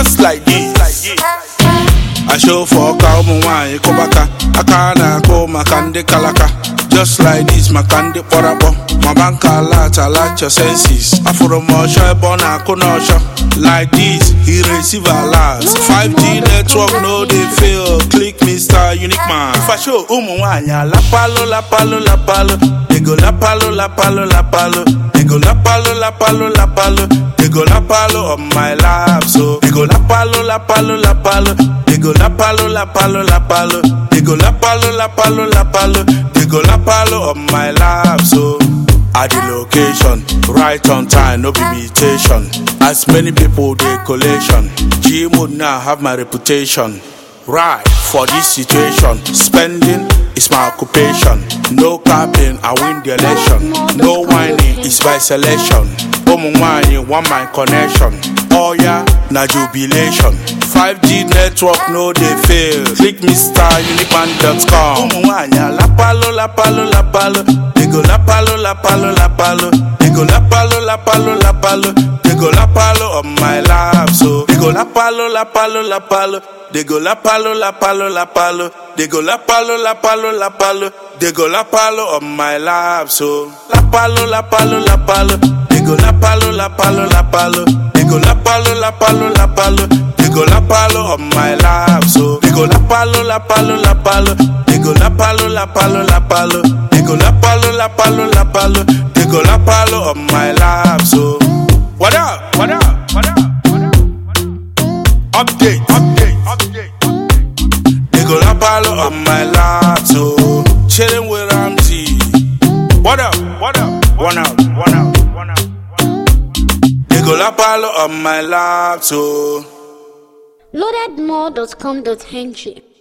just like this. I show for Kaumuai, Kobaka, Akana, Ko, Makande Kalaka. Just like this, Makande Porabo. My banka lat your senses. Afro Mosha, Bona, Konosha. Like this, he receive a lot. 5G network, no, they fail. Click Mr. Unique Man. If I show Umuanya, La Palo, La Palo, La Palo. They go La Palo, La Palo, La Palo. They go La Palo, La Palo, La Palo. They go La Palo on my lap, so they go La Palo, La Palo, La Palo. They go La Palo, La Palo, La Palo. They go La Palo, La Palo, La Palo. They go La Palo on my lap, so at the location, right on time, no be imitation. As many people they collation, G would now have my reputation. Right, for this situation, spending is my occupation. No capping, I win the election. No whining, it's by selection. Omumwani, one my connection. Oh yeah, na jubilation. 5G network, no they fail. Click MrUniqueman.com. Omumwani, La Palo, La Palo, La Palo. They go La Palo, La Palo, La Palo. They go La Palo, La Palo, La Palo. They go La Palo on my lap, so they go La Palo, La Palo, La Palo. They go La Palo, La Palo, La Palo. They go La Palo, La Palo, La Palo. They go La Palo on my lap, so La Palo, La Palo, La Palo. They go La Palo, La Palo, La Palo. They go La Palo, La Palo, La Palo. They go La Palo on my lap, so they go La Palo, La Palo, La Palo. They go La Palo, La Palo, La Palo. They go La Palo, La Palo, La Palo. They go La Palo on my lap, so what up? What up? What up? Update. They go La Palo on my lap, so chillin' with Ramsey. What up? One out. They go La Palo on my lap, so loadedmore.com.ng